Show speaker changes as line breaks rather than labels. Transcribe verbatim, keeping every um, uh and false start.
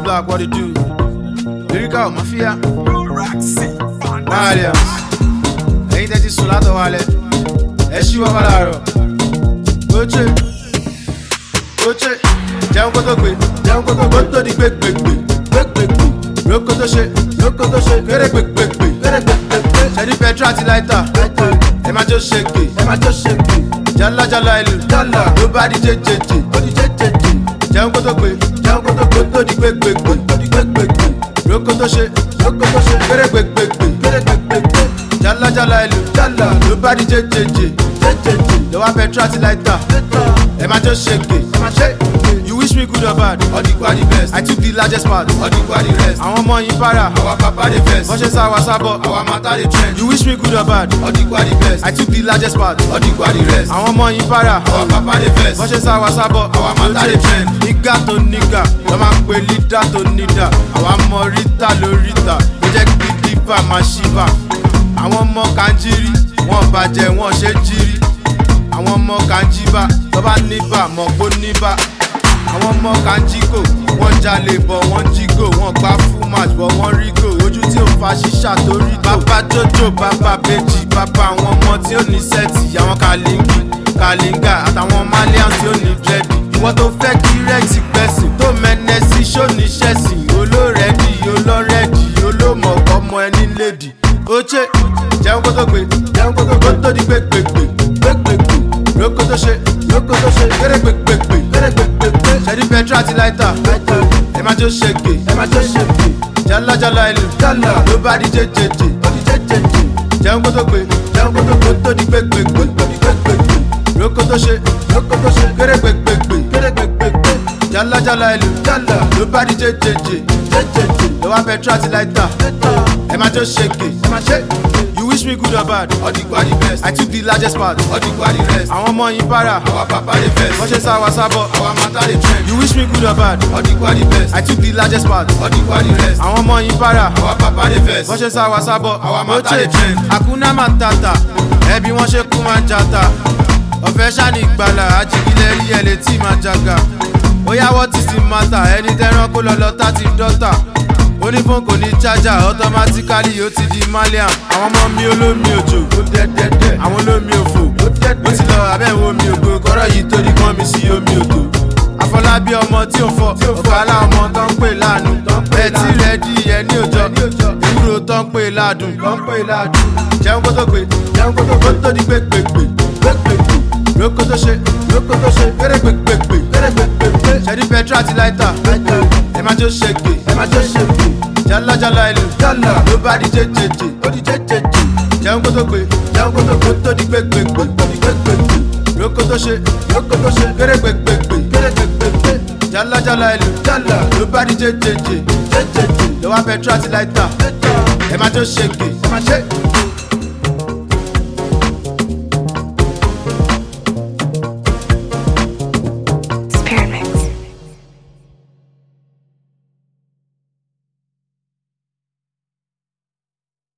block, what it do? Lyrical Mafia, Maria. Ain't that is Solato Wale? Eshi Wabalaro. Goche, Goche, Jam Kotoque, Jam Koto, the quick, quick, quick, quick, quick. Rokoto shit, Rokoto shit, very quick, quick, quick, very quick, quick, quick. Shady Petrati lighter, Emma just shake it, Emma just shake it. Jalla Jalla Ilu, Jalla, nobody J J J, nobody J J J. Jam Kotoque, Jam Koto, the quick, quick, quick, the quick, quick, quick. Rokoto shit, Rokoto shit, very quick, quick, quick, very quick, quick, quick. Jalla Jalla Ilu, Jalla, nobody J J J, J J J. The one Petrati lighter, Emma just shake it, Emma shake it. You wish me good or bad, all the quad the best. I took the largest part, all the quad the rest. I want more in para, our papa the best. Watches our sabo, our matter the trend. You wish me good or bad, all the quad the best. I took the largest part, all the quad the rest. I want more in para, our papa the best. Watches our sabo, our matter the trend. Nigga to nigga, no man pe leader to leader. Our morita lorita, project big diva mashiva. I want more kanjiri, one baje, one ṣe jiri. I want more kanjiba, toba niba, mo go niba. Àwọn ọmọ kanjiko wọ́n jalè bọ̀ wọ́n jígò wọ́n gbá full match bọ̀ wọ́n rígò ojú tí ò fa ṣíṣà tó rí gò. Bàbá Jojo bàbá Bèjì bàbá àwọn ọmọ tí ó ní sẹ́ẹ̀tì àwọn kàlíngì kàlíngà àtàwọn malian tí ó ní dírẹ́dì. Ìwọ tó fẹ́ kí rẹ́ẹ̀tì gbẹ̀sìn tó mẹ́nẹ́ sí ṣóní ṣẹ̀sìn olórẹ́dì olórẹ́dì olómọ̀ọ́kọ́ ọmọ ẹni lédì. Oche jẹun kó tó gbé jẹun kó tó tó di gbégbégbé gbégbégbé rokoto ṣe rokoto ṣe kéré gbégbégbé kéré gbégbégbé. Shady Petrati lighter, Emma just shake it, Emma just shake it. Jalla Jalla Ilu, Jalla, nobody J J J, nobody J J J. Jam Kotoque, Jam Koto, the quick, quick, quick, the quick, quick, quick. Rokoto shit, Rokoto shit, kéré gbégbégbé, kéré gbégbégbé. Jalla Jalla Ilu, Jalla, nobody J J J, J J J. The one Petrati lighter, Emma just shake it, Emma shake it. You wish me good or bad, all the quad the best. I took the largest part, all the quad the rest. I want more in para, our papa the best. Watches our sabo, our matter the trend. You wish me good or bad, all the quad the best. I took the largest part, all the quad the rest. I want more in para, our papa the best. Watches our sabo, our matter the trend. Hakuna Matata, ẹbí wọn ṣe kú máa ń jata. Ọ̀fẹ́ ṣáni ìgbàlà, ajígilẹ̀ rí ẹ̀ létí máa jaga. Oya what is the matter, ẹni tẹ́ran kó lọ lọ tá ti dọ́tà. Onífọ́n kò ní charger, automatically ó ti di malian. Àwọn ọmọ mi olómi òjò, ó dẹ́dẹ́dẹ́. Àwọn olómi òfò, ó dẹ́dẹ́. Ó ti lọ abẹ́wò mi ògo, kọ́rọ̀ yìí torí kan mi sí omi òtò. Afọlábí ọmọ tí ò fọ, ọ̀kálá ọmọ tó ń pè lánù. Ẹtí rẹ̀ di ẹni òjọ, ewúro tó ń pè ládùn. Jẹun kó tó gbé, jẹun kó tó tó di gbégbégbé, gbégbégbé. Rokoto ṣe, rokoto ṣe, kéré gbégbégbé, kéré gbégbégbé. Shady Petrati lighter, Emma just shake it, Emma just shake it. Jalla Jalla Ilu, Jalla, nobody J J J, nobody J J J. Jẹun kó tó gbé, jẹun kó tó tó di gbégbégbé, di gbégbégbé. Rokoto ṣe, rokoto ṣe, kéré gbégbégbé, kéré gbégbégbé. Jalla Jalla Ilu, Jalla, nobody J J J, J J J. The one Petrati lighter, Emma just shake it, Emma shake it.